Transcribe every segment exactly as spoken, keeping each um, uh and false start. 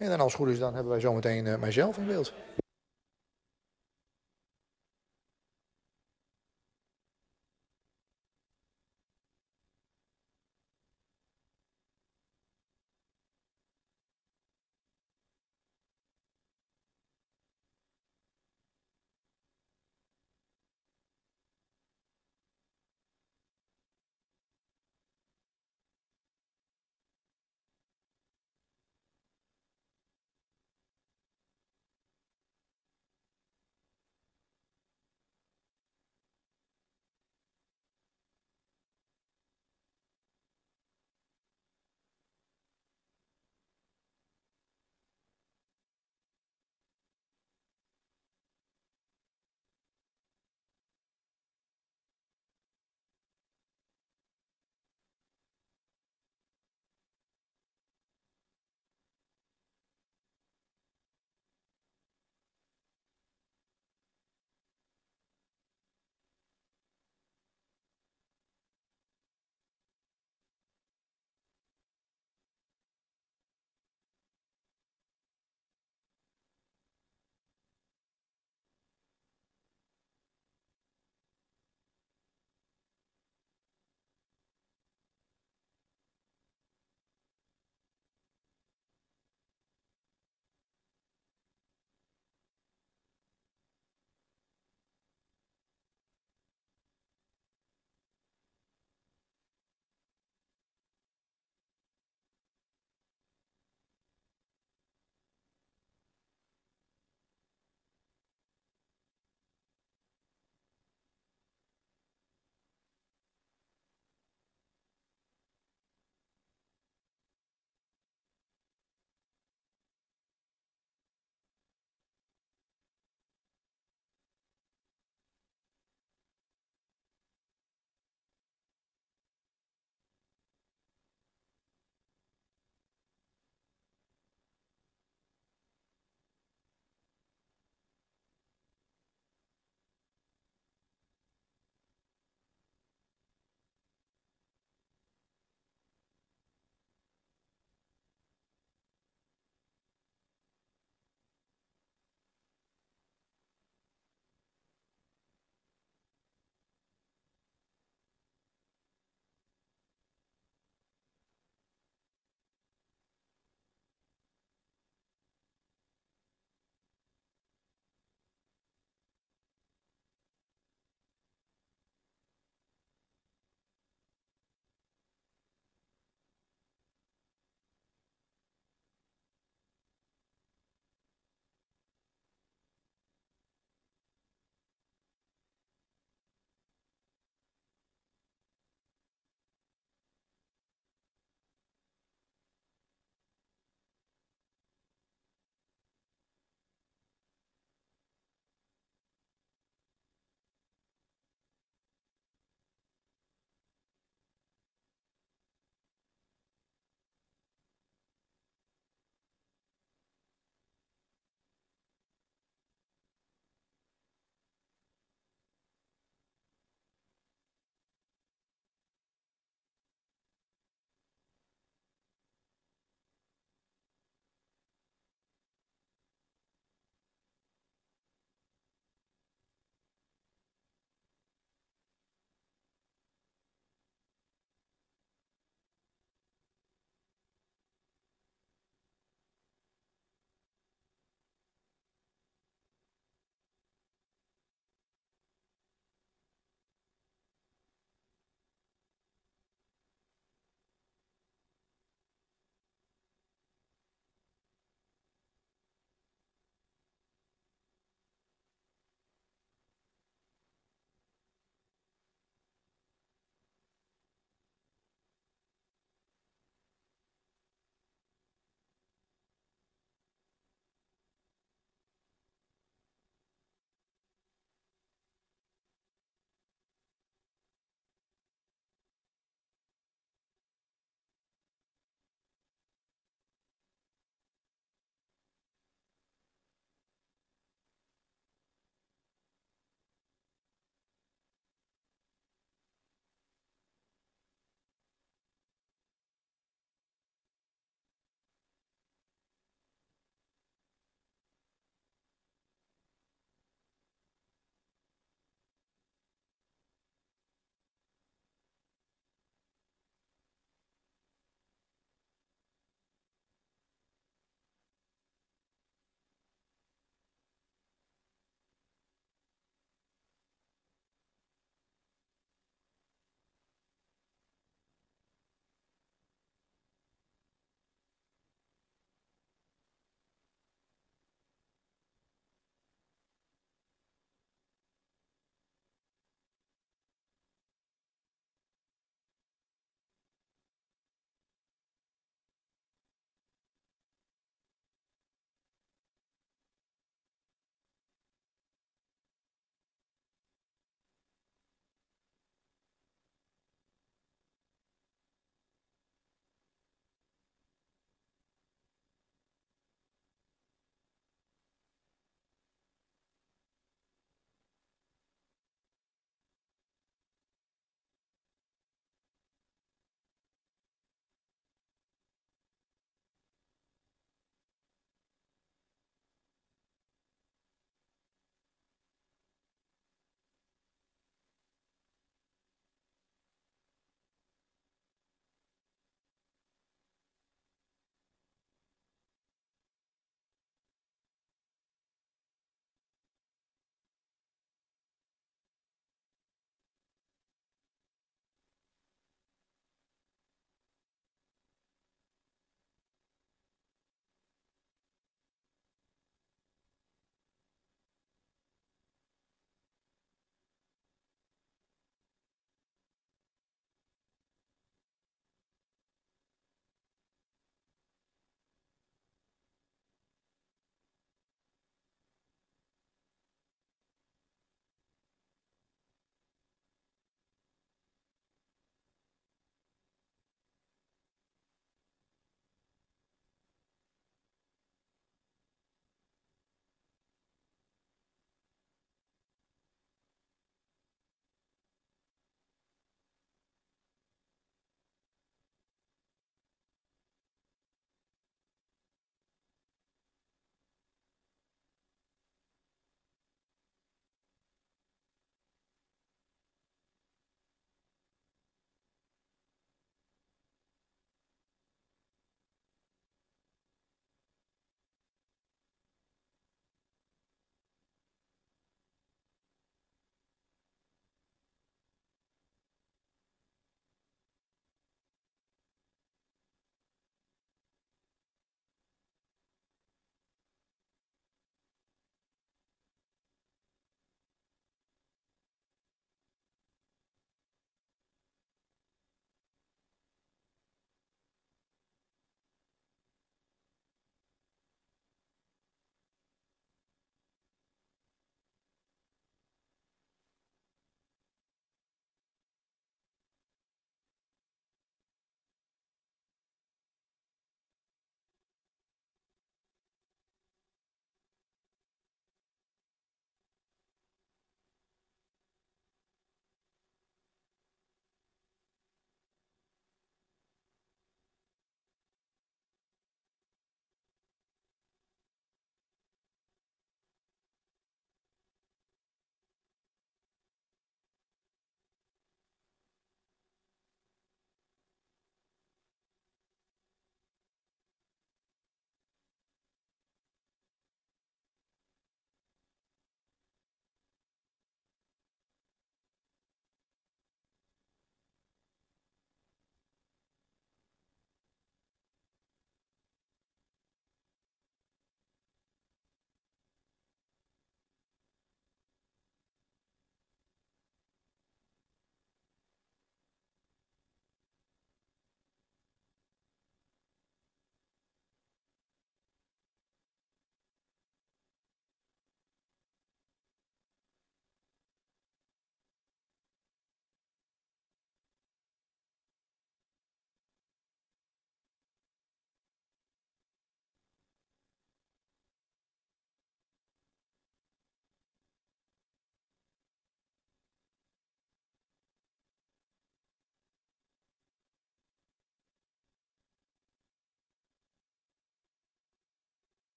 En dan als het goed is, dan hebben wij zometeen uh, mijzelf in beeld.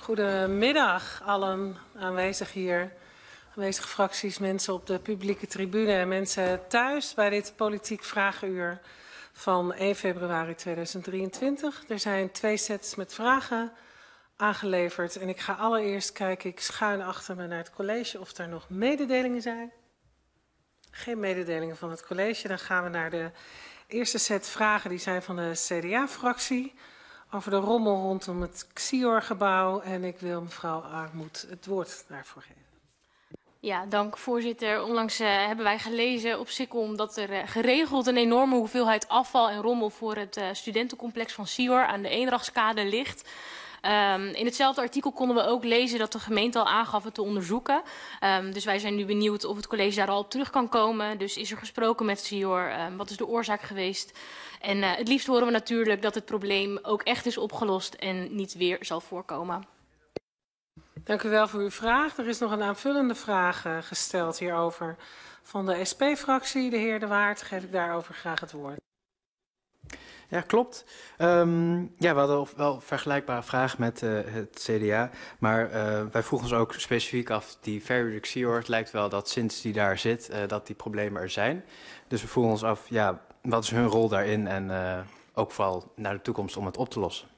Goedemiddag allen aanwezig hier, aanwezige fracties, mensen op de publieke tribune en mensen thuis bij dit politiek vragenuur van één februari tweeduizend drieëntwintig. Er zijn twee sets met vragen aangeleverd en ik ga allereerst kijken, ik schuin achter me naar het college of er nog mededelingen zijn. Geen mededelingen van het college, dan gaan we naar de eerste set vragen, die zijn van de C D A-fractie. Over de rommel rondom het X I O R-gebouw. En ik wil mevrouw Armoed het woord daarvoor geven. Ja, dank voorzitter. Onlangs uh, hebben wij gelezen op Sikkom dat er uh, geregeld een enorme hoeveelheid afval en rommel voor het uh, studentencomplex van S I O R aan de Eendrachtskade ligt. Um, in hetzelfde artikel konden we ook lezen dat de gemeente al aangaf het te onderzoeken. Um, dus wij zijn nu benieuwd of het college daar al op terug kan komen. Dus is er gesproken met S I O R? Um, wat is de oorzaak geweest? En uh, het liefst horen we natuurlijk dat het probleem ook echt is opgelost en niet weer zal voorkomen. Dank u wel voor uw vraag. Er is nog een aanvullende vraag uh, gesteld hierover van de S P-fractie. De heer De Waard, geef ik daarover graag het woord. Ja, klopt. Um, ja, we hadden wel een vergelijkbare vraag met uh, het C D A. Maar uh, wij vroegen ons ook specifiek af, die Ferry X I O R, het lijkt wel dat sinds die daar zit, uh, dat die problemen er zijn. Dus we vroegen ons af, ja, wat is hun rol daarin en uh, ook vooral naar de toekomst om het op te lossen.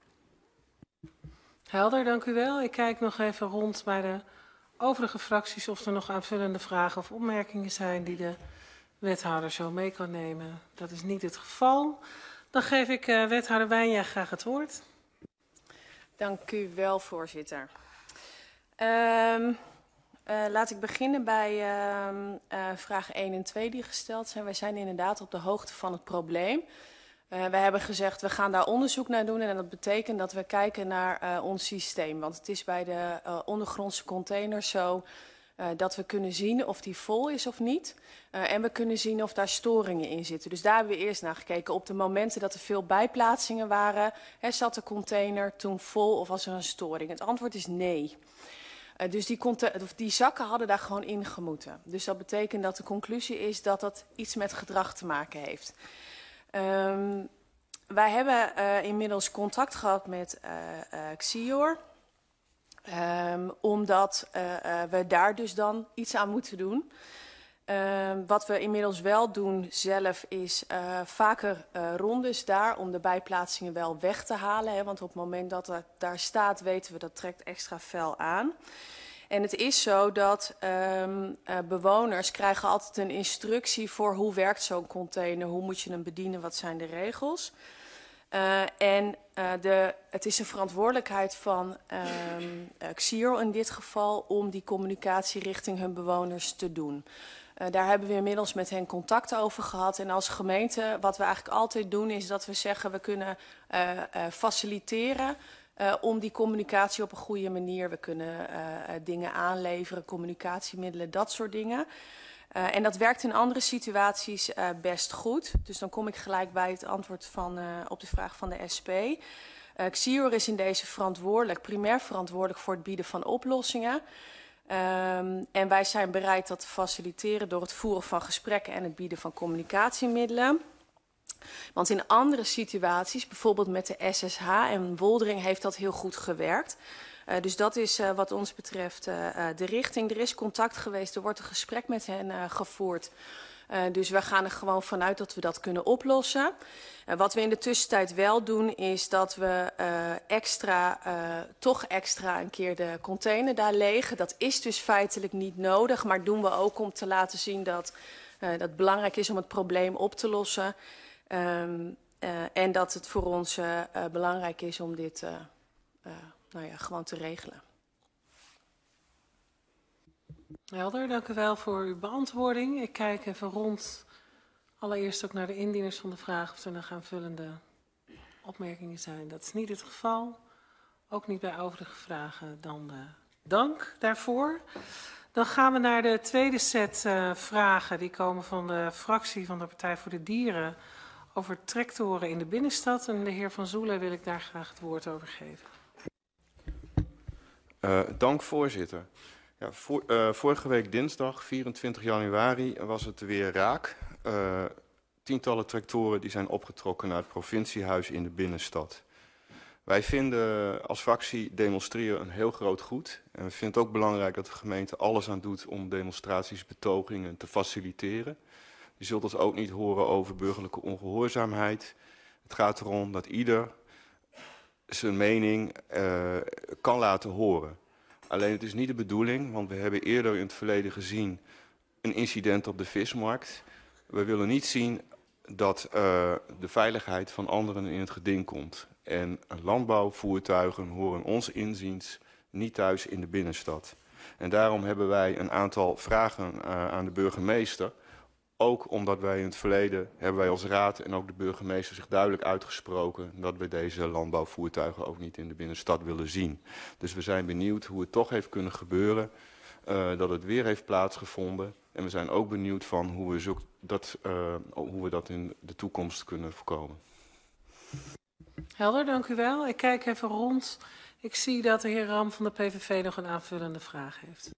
Helder, dank u wel. Ik kijk nog even rond bij de overige fracties of er nog aanvullende vragen of opmerkingen zijn die de wethouder zo mee kan nemen. Dat is niet het geval. Dan geef ik uh, wethouder Wijnja graag het woord. Dank u wel, voorzitter. Um, uh, laat ik beginnen bij uh, uh, vraag één en twee die gesteld zijn. Wij zijn inderdaad op de hoogte van het probleem. Uh, wij hebben gezegd, we gaan daar onderzoek naar doen en dat betekent dat we kijken naar uh, ons systeem. Want het is bij de uh, ondergrondse containers zo uh, dat we kunnen zien of die vol is of niet. Uh, en we kunnen zien of daar storingen in zitten. Dus daar hebben we eerst naar gekeken. Op de momenten dat er veel bijplaatsingen waren, hè, zat de container toen vol of was er een storing? Het antwoord is nee. Uh, dus die, die zakken hadden daar gewoon in gemoeten. Dus dat betekent dat de conclusie is dat dat iets met gedrag te maken heeft. Um, wij hebben uh, inmiddels contact gehad met uh, uh, X I O R. Um, omdat uh, uh, we daar dus dan iets aan moeten doen. Uh, wat we inmiddels wel doen zelf is uh, vaker uh, rondes daar om de bijplaatsingen wel weg te halen. Hè, want op het moment dat het daar staat weten we dat trekt extra fel aan. En het is zo dat um, uh, bewoners krijgen altijd een instructie voor hoe werkt zo'n container, hoe moet je hem bedienen, wat zijn de regels. Uh, en uh, de, het is een verantwoordelijkheid van um, uh, X I O R in dit geval om die communicatie richting hun bewoners te doen. Uh, daar hebben we inmiddels met hen contact over gehad. En als gemeente, wat we eigenlijk altijd doen, is dat we zeggen we kunnen uh, uh, faciliteren uh, om die communicatie op een goede manier. We kunnen uh, dingen aanleveren, communicatiemiddelen, dat soort dingen. Uh, en dat werkt in andere situaties uh, best goed. Dus dan kom ik gelijk bij het antwoord van, uh, op de vraag van de S P. Uh, X I O R is in deze verantwoordelijk, primair verantwoordelijk voor het bieden van oplossingen. Um, en wij zijn bereid dat te faciliteren door het voeren van gesprekken en het bieden van communicatiemiddelen. Want in andere situaties, bijvoorbeeld met de S S H en Woldering, heeft dat heel goed gewerkt. Uh, dus dat is uh, wat ons betreft uh, de richting. Er is contact geweest, er wordt een gesprek met hen uh, gevoerd. Uh, dus we gaan er gewoon vanuit dat we dat kunnen oplossen. Uh, wat we in de tussentijd wel doen is dat we uh, extra, uh, toch extra een keer de container daar legen. Dat is dus feitelijk niet nodig, maar doen we ook om te laten zien dat uh, dat het belangrijk is om het probleem op te lossen. Um, uh, en dat het voor ons uh, uh, belangrijk is om dit uh, uh, nou ja, gewoon te regelen. Helder, dank u wel voor uw beantwoording. Ik kijk even rond, allereerst ook naar de indieners van de vraag of er nog aanvullende opmerkingen zijn. Dat is niet het geval. Ook niet bij overige vragen, dan uh, dank daarvoor. Dan gaan we naar de tweede set uh, vragen. Die komen van de fractie van de Partij voor de Dieren over tractoren in de binnenstad. En de heer Van Zoelen wil ik daar graag het woord over geven. Uh, dank voorzitter. Ja, voor, uh, vorige week dinsdag, vierentwintig januari, was het weer raak. Uh, tientallen tractoren die zijn opgetrokken naar het provinciehuis in de binnenstad. Wij vinden als fractie demonstreren een heel groot goed. En we vinden het ook belangrijk dat de gemeente alles aan doet om demonstraties, betogingen te faciliteren. Je zult ons ook niet horen over burgerlijke ongehoorzaamheid. Het gaat erom dat ieder zijn mening uh, kan laten horen. Alleen het is niet de bedoeling, want we hebben eerder in het verleden gezien een incident op de vismarkt. We willen niet zien dat uh, de veiligheid van anderen in het geding komt. En landbouwvoertuigen horen ons inziens niet thuis in de binnenstad. En daarom hebben wij een aantal vragen uh, aan de burgemeester. Ook omdat wij in het verleden, hebben wij als raad en ook de burgemeester zich duidelijk uitgesproken dat we deze landbouwvoertuigen ook niet in de binnenstad willen zien. Dus we zijn benieuwd hoe het toch heeft kunnen gebeuren, uh, dat het weer heeft plaatsgevonden. En we zijn ook benieuwd van hoe we, zoek, dat, uh, hoe we dat in de toekomst kunnen voorkomen. Helder, dank u wel. Ik kijk even rond. Ik zie dat de heer Ram van de P V V nog een aanvullende vraag heeft.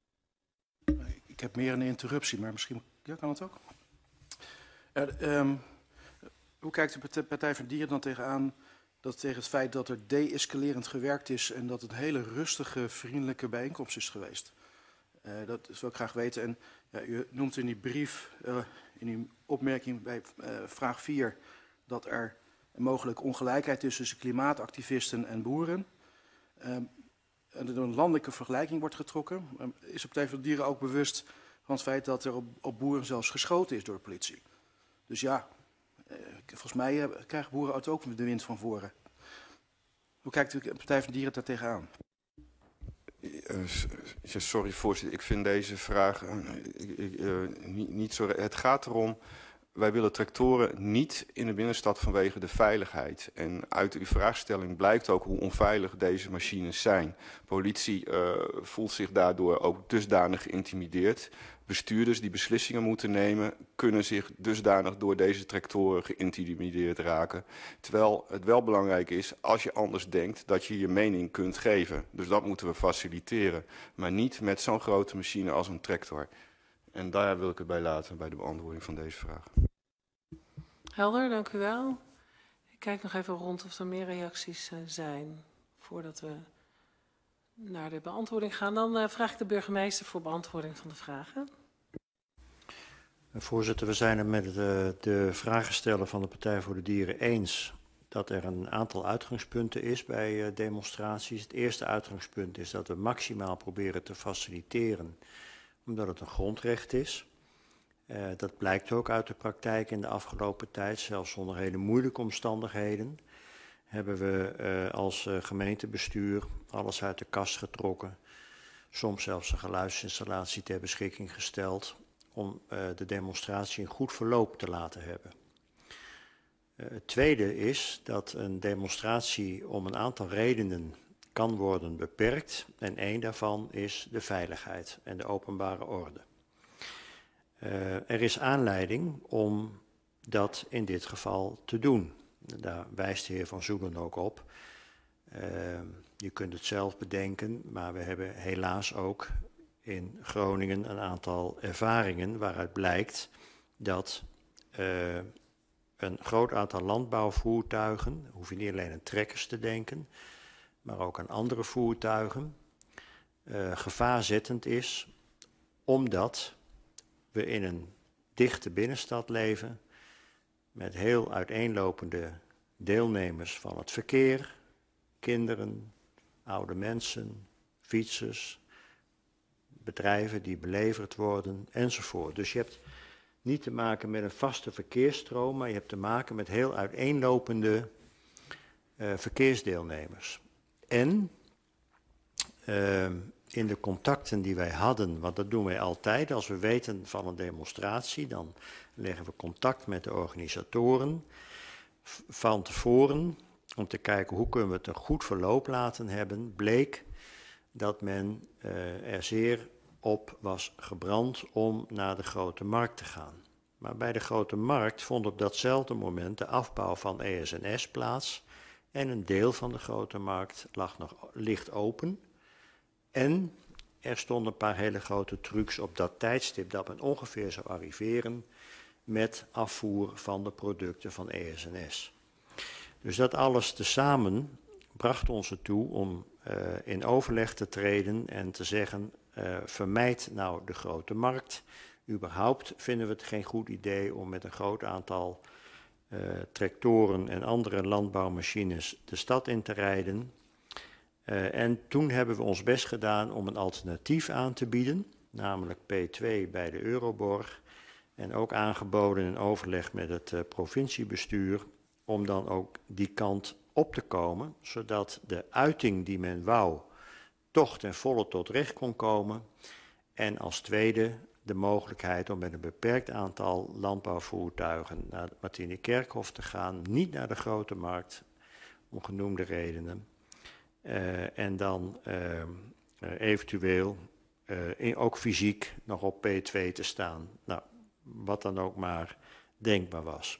Ik heb meer een interruptie, maar misschien ja, kan het ook. Uh, um, hoe kijkt de Partij van de Dieren dan tegenaan dat tegen het feit dat er de-escalerend gewerkt is en dat het een hele rustige, vriendelijke bijeenkomst is geweest? Uh, dat wil ik graag weten. En ja, u noemt in die brief, uh, in die opmerking bij uh, vraag vier, dat er mogelijk ongelijkheid is tussen klimaatactivisten en boeren. Um, en er een landelijke vergelijking wordt getrokken. Um, is de Partij van de Dieren ook bewust van het feit dat er op, op boeren zelfs geschoten is door de politie? Dus ja, uh, volgens mij uh, krijgen boeren het ook de wind van voren. Hoe kijkt de Partij van de Dieren daar tegenaan? Uh, sorry voorzitter, ik vind deze vraag uh, uh, niet, niet zo... Het gaat erom, wij willen tractoren niet in de binnenstad vanwege de veiligheid. En uit uw vraagstelling blijkt ook hoe onveilig deze machines zijn. Politie uh, voelt zich daardoor ook dusdanig geïntimideerd. Bestuurders die beslissingen moeten nemen, kunnen zich dusdanig door deze tractoren geïntimideerd raken. Terwijl het wel belangrijk is, als je anders denkt, dat je je mening kunt geven. Dus dat moeten we faciliteren. Maar niet met zo'n grote machine als een tractor. En daar wil ik het bij laten, bij de beantwoording van deze vraag. Helder, dank u wel. Ik kijk nog even rond of er meer reacties uh, zijn voordat we naar de beantwoording gaan. Dan uh, vraag ik de burgemeester voor beantwoording van de vragen. Voorzitter, we zijn het met de, de vragensteller van de Partij voor de Dieren eens dat er een aantal uitgangspunten is bij uh, demonstraties. Het eerste uitgangspunt is dat we maximaal proberen te faciliteren, omdat het een grondrecht is. Uh, dat blijkt ook uit de praktijk in de afgelopen tijd, zelfs onder hele moeilijke omstandigheden. Hebben we uh, als uh, gemeentebestuur alles uit de kast getrokken. Soms zelfs een geluidsinstallatie ter beschikking gesteld om uh, de demonstratie een goed verloop te laten hebben. Uh, het tweede is dat een demonstratie om een aantal redenen kan worden beperkt. En één daarvan is de veiligheid en de openbare orde. Uh, er is aanleiding om dat in dit geval te doen. Daar wijst de heer Van Zoelen ook op. Uh, je kunt het zelf bedenken, maar we hebben helaas ook in Groningen een aantal ervaringen waaruit blijkt dat uh, een groot aantal landbouwvoertuigen, hoef je niet alleen aan trekkers te denken, maar ook aan andere voertuigen, uh, gevaarzettend is, omdat we in een dichte binnenstad leven met heel uiteenlopende deelnemers van het verkeer, kinderen, oude mensen, fietsers, bedrijven die beleverd worden enzovoort. Dus je hebt niet te maken met een vaste verkeersstroom, maar je hebt te maken met heel uiteenlopende uh, verkeersdeelnemers. En uh, in de contacten die wij hadden, want dat doen wij altijd, als we weten van een demonstratie, dan leggen we contact met de organisatoren van tevoren om te kijken hoe kunnen we het een goed verloop laten hebben, bleek dat men uh, er zeer op was gebrand om naar de Grote Markt te gaan. Maar bij de Grote Markt vond op datzelfde moment de afbouw van E S N S plaats en een deel van de Grote Markt lag nog licht open. En er stonden een paar hele grote trucks op dat tijdstip dat men ongeveer zou arriveren met afvoer van de producten van E S N S. Dus dat alles tezamen bracht ons ertoe om uh, in overleg te treden en te zeggen, uh, vermijd nou de grote markt. Überhaupt vinden we het geen goed idee om met een groot aantal uh, tractoren en andere landbouwmachines de stad in te rijden. Uh, en toen hebben we ons best gedaan om een alternatief aan te bieden, namelijk P twee bij de Euroborg. En ook aangeboden in overleg met het uh, provinciebestuur om dan ook die kant op te komen, zodat de uiting die men wou toch ten volle tot recht kon komen. En als tweede de mogelijkheid om met een beperkt aantal landbouwvoertuigen naar het Martini-Kerkhof te gaan, niet naar de grote markt, om genoemde redenen. Uh, en dan uh, uh, eventueel uh, in, ook fysiek nog op P twee te staan. Nou, wat dan ook maar denkbaar was.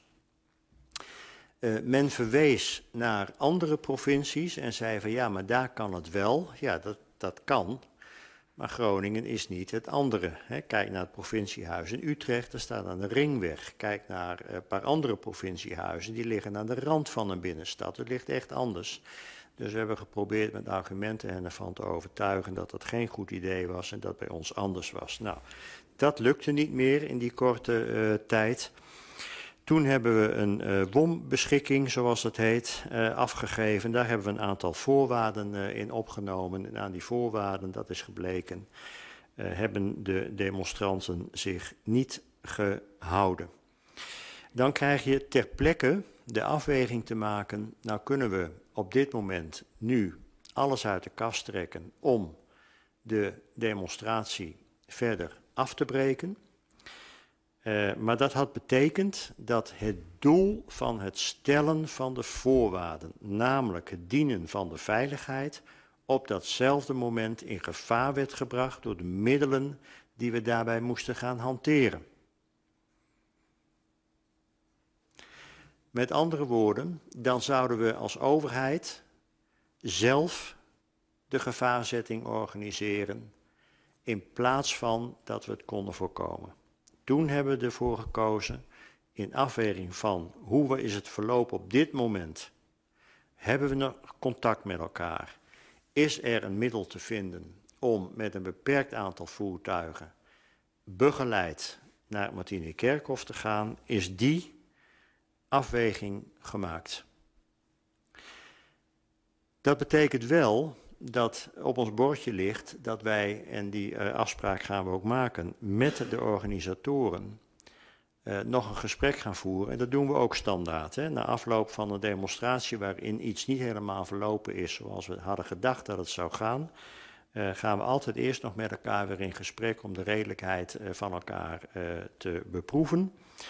Uh, men verwees naar andere provincies en zei van ja, maar daar kan het wel. Ja, dat, dat kan. Maar Groningen is niet het andere. Hè. Kijk naar het provinciehuis in Utrecht, dat staat aan de Ringweg. Kijk naar een paar andere provinciehuizen, die liggen aan de rand van een binnenstad. Het ligt echt anders. Dus we hebben geprobeerd met argumenten hen ervan te overtuigen dat dat geen goed idee was en dat bij ons anders was. Nou, dat lukte niet meer in die korte uh, tijd. Toen hebben we een uh, W O M-beschikking, zoals het heet, uh, afgegeven. Daar hebben we een aantal voorwaarden uh, in opgenomen. En aan die voorwaarden, dat is gebleken, uh, hebben de demonstranten zich niet gehouden. Dan krijg je ter plekke de afweging te maken. Nou kunnen we op dit moment nu alles uit de kast trekken om de demonstratie verder af te breken. Uh, maar dat had betekend dat het doel van het stellen van de voorwaarden, namelijk het dienen van de veiligheid, op datzelfde moment in gevaar werd gebracht door de middelen die we daarbij moesten gaan hanteren. Met andere woorden, dan zouden we als overheid zelf de gevaarzetting organiseren in plaats van dat we het konden voorkomen. Toen hebben we ervoor gekozen, in afweging van hoe is het verloop op dit moment, hebben we nog contact met elkaar, is er een middel te vinden om met een beperkt aantal voertuigen begeleid naar het Martini-Kerkhof te gaan, is die afweging gemaakt. Dat betekent wel dat op ons bordje ligt dat wij, en die uh, afspraak gaan we ook maken, met de organisatoren uh, nog een gesprek gaan voeren. En dat doen we ook standaard. Hè. Na afloop van een demonstratie waarin iets niet helemaal verlopen is zoals we hadden gedacht dat het zou gaan, uh, gaan we altijd eerst nog met elkaar weer in gesprek om de redelijkheid uh, van elkaar uh, te beproeven.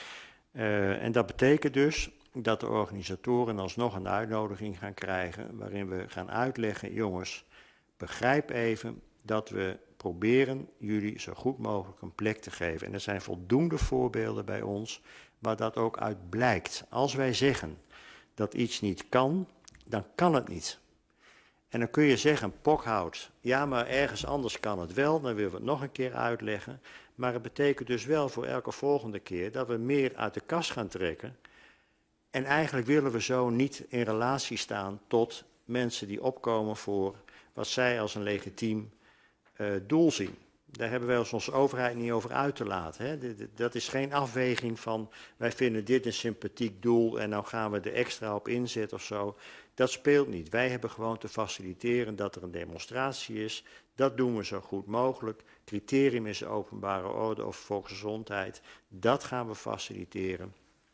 Uh, en dat betekent dus dat de organisatoren alsnog een uitnodiging gaan krijgen waarin we gaan uitleggen, jongens, begrijp even dat we proberen jullie zo goed mogelijk een plek te geven. En er zijn voldoende voorbeelden bij ons waar dat ook uit blijkt. Als wij zeggen dat iets niet kan, dan kan het niet. En dan kun je zeggen, pokhout, ja, maar ergens anders kan het wel, dan willen we het nog een keer uitleggen. Maar het betekent dus wel voor elke volgende keer dat we meer uit de kas gaan trekken. En eigenlijk willen we zo niet in relatie staan tot mensen die opkomen voor wat zij als een legitiem uh, doel zien. Daar hebben wij als onze overheid niet over uit te laten. Hè. Dat is geen afweging van wij vinden dit een sympathiek doel en nou gaan we er extra op inzetten of zo. Dat speelt niet. Wij hebben gewoon te faciliteren dat er een demonstratie is. Dat doen we zo goed mogelijk. Criterium is de openbare orde of volksgezondheid. Dat gaan we faciliteren.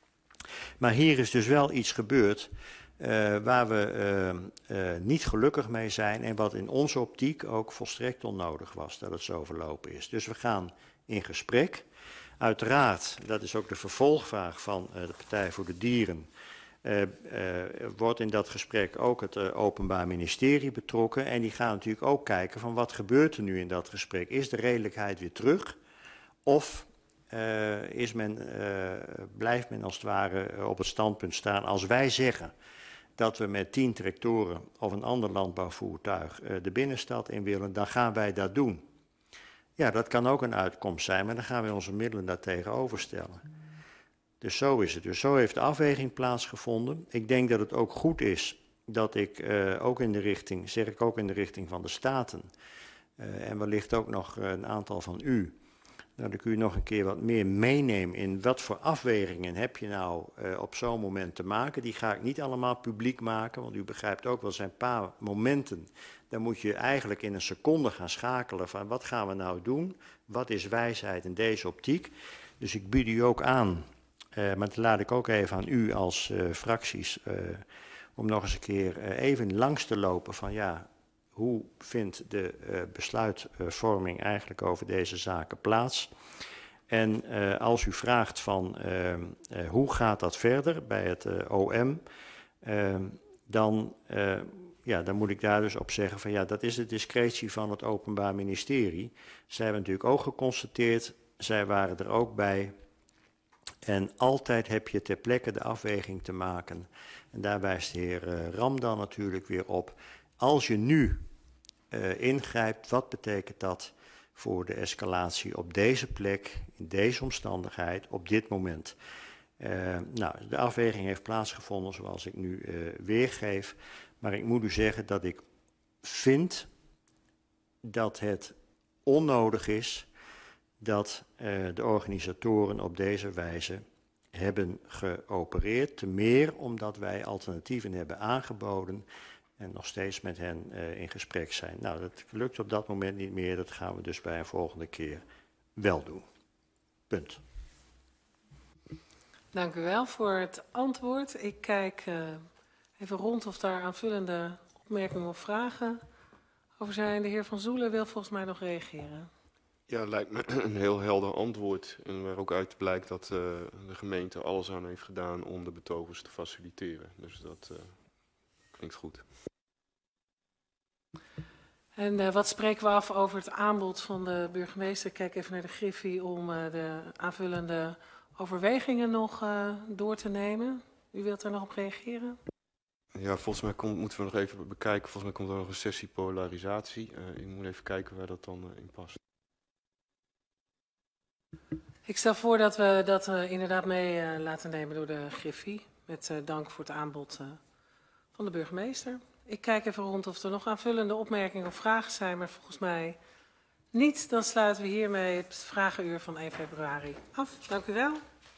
Maar hier is dus wel iets gebeurd uh, waar we uh, uh, niet gelukkig mee zijn en wat in onze optiek ook volstrekt onnodig was dat het zo verlopen is. Dus we gaan in gesprek. Uiteraard, dat is ook de vervolgvraag van uh, de Partij voor de Dieren, uh, uh, wordt in dat gesprek ook het uh, Openbaar Ministerie betrokken en die gaan natuurlijk ook kijken van wat gebeurt er nu in dat gesprek. Is de redelijkheid weer terug of Uh, is men, uh, blijft men als het ware op het standpunt staan. Als wij zeggen dat we met tien tractoren of een ander landbouwvoertuig uh, de binnenstad in willen, dan gaan wij dat doen. Ja, dat kan ook een uitkomst zijn, maar dan gaan we onze middelen daar tegenover stellen. Dus zo is het. Dus zo heeft de afweging plaatsgevonden. Ik denk dat het ook goed is dat ik uh, ook in de richting, zeg ik ook in de richting van de Staten, uh, en wellicht ook nog een aantal van u, dat ik u nog een keer wat meer meeneem in wat voor afwegingen heb je nou uh, op zo'n moment te maken. Die ga ik niet allemaal publiek maken, want u begrijpt ook wel, er zijn een paar momenten, dan moet je eigenlijk in een seconde gaan schakelen van wat gaan we nou doen, wat is wijsheid in deze optiek. Dus ik bied u ook aan, uh, maar dat laat ik ook even aan u als uh, fracties, uh, om nog eens een keer uh, even langs te lopen van ja, hoe vindt de uh, besluitvorming eigenlijk over deze zaken plaats? En uh, als u vraagt van uh, uh, hoe gaat dat verder bij het uh, O M, uh, dan, uh, ja, dan moet ik daar dus op zeggen van ja, dat is de discretie van het Openbaar Ministerie. Zij hebben natuurlijk ook geconstateerd, zij waren er ook bij. En altijd heb je ter plekke de afweging te maken. En daar wijst de heer uh, Ramdan natuurlijk weer op. Als je nu uh, ingrijpt, wat betekent dat voor de escalatie op deze plek, in deze omstandigheid, op dit moment? Uh, nou, de afweging heeft plaatsgevonden zoals ik nu uh, weergeef. Maar ik moet u zeggen dat ik vind dat het onnodig is dat uh, de organisatoren op deze wijze hebben geopereerd. Te meer omdat wij alternatieven hebben aangeboden en nog steeds met hen uh, in gesprek zijn. Nou, dat lukt op dat moment niet meer. Dat gaan we dus bij een volgende keer wel doen. Punt. Dank u wel voor het antwoord. Ik kijk uh, even rond of daar aanvullende opmerkingen of vragen over zijn. De heer Van Zoelen wil volgens mij nog reageren. Ja, lijkt me een heel helder antwoord. En waar ook uit blijkt dat uh, de gemeente alles aan heeft gedaan om de betogers te faciliteren. Dus dat uh, klinkt goed. En uh, wat spreken we af over het aanbod van de burgemeester? Ik kijk even naar de Griffie om uh, de aanvullende overwegingen nog uh, door te nemen. U wilt daar nog op reageren? Ja, volgens mij komt, moeten we nog even bekijken. Volgens mij komt er nog een sessie polarisatie. Uh, ik moet even kijken waar dat dan uh, in past. Ik stel voor dat we dat uh, inderdaad mee uh, laten nemen door de Griffie. Met uh, dank voor het aanbod uh, van de burgemeester. Ik kijk even rond of er nog aanvullende opmerkingen of vragen zijn, maar volgens mij niet. Dan sluiten we hiermee het vragenuur van één februari af. Dank u wel.